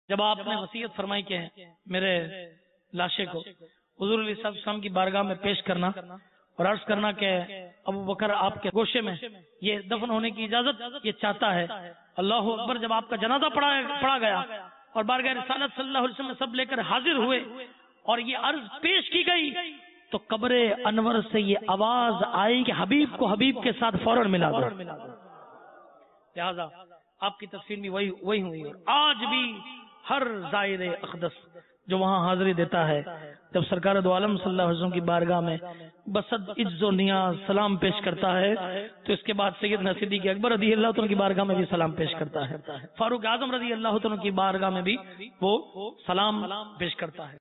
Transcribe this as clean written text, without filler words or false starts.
जब आपने वसीयत फरमाई के मेरे लाशे को हुजूर अलैहि सल्लम की बारगाह में पेश करना और अर्ज करना कि अबू बकर आपके गोशे में ये दफन होने की इजाजत ये चाहता है। अल्लाह अकबर। जब आपका जनाजा पढ़ा गया और बारगाह रिसालत सल्लल्लाहु अलैहि वसल्लम सब लेकर हाजिर हुए और ये अर्ज पेश की गई तो कब्रे अनवर से ये आवाज आई कि हबीब को हबीब के साथ फौरन मिला दो। लिहाजा आपकी तस्वीर भी वही हुई। और आज भी हर ज़ाहिर अक़दस जो वहाँ हाजिरी देता है, जब सरकार दो आलम सल्लल्लाहु अलैहि वसल्लम की बारगाह में बसद इज्जो नियाज सलाम पेश करता है तो इसके बाद सैयदना सिद्दीक़ अकबर रज़ी अल्लाह तआला की बारगाह में भी सलाम पेश करता है, फारूक आज़म रज़ी अल्लाह तआला की बारगाह में भी वो सलाम पेश करता है।